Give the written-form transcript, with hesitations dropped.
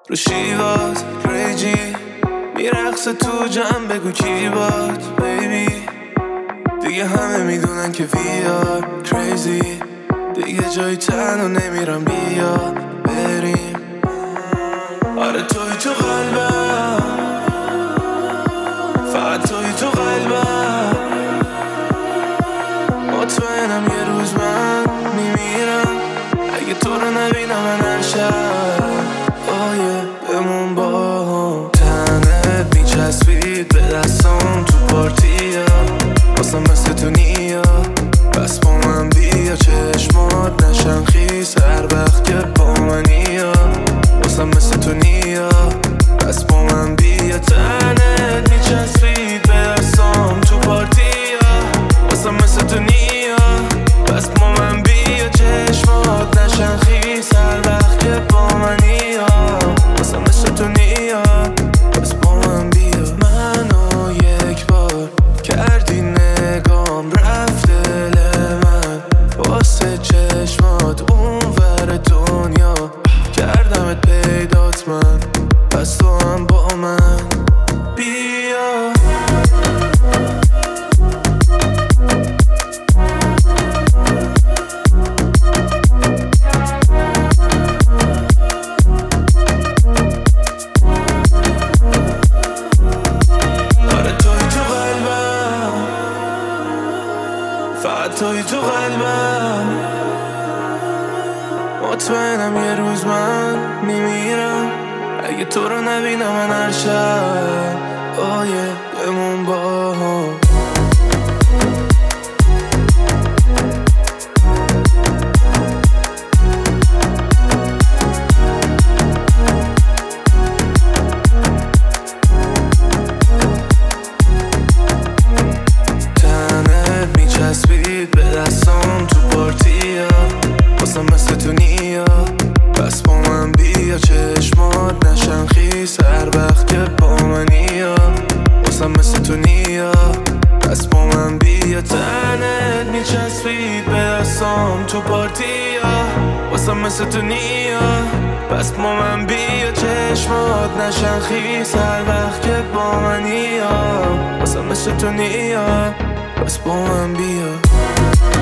رو شیوات ریجی میرقصه تو جمع، بگو کی باد بیبی. دیگه همه میدونن که we are crazy، دیگه جایی تنها نمیرم، بیا بریم. آره توی تو قلبم، فقط توی تو قلبم. مطمئنم یه روز من میمیرم اگه تو رو نبینم من هر شب. بمون با هم، تنت میچسبید به دستام تو پارتیا، واسم مثل تو نیا. بس با من بیا چشمات نشن خیس هر وقت که با منیا، واسم مثل تو نیا. بس با من بیا، تنت میچسبید به دستام تو پارتیا، واسم مثل تو نیا. بس با من بیا چشمات نشن خیس هر وقت که با منیا، واسم مثل تو نیا. بس با من بیا. منو یک بار کردی نگام، رفت دل من واسه چشمات اون ور دنیا. کردمت پیدات من، پس تو هم با من بیا. فقط توی تو قلبم، مطمئنم یه روز من میمیرم اگه تو رو نبینم من هر شب. بمون با هم. چسبید به دستام تو پارتیا، واسم مثل تو نیا. بس با من بیا چشمات نشن خیس هر وقت که با منیا، واسم مثل تو نیا. بس با من بیا، تنت میچسبید به دستام تو پارتیا، واسم مثل تو نیا. بس با من بیا چشمات نشن خیس هر وقت که با منیا، واسم مثل تو نیا. بس با من بیا.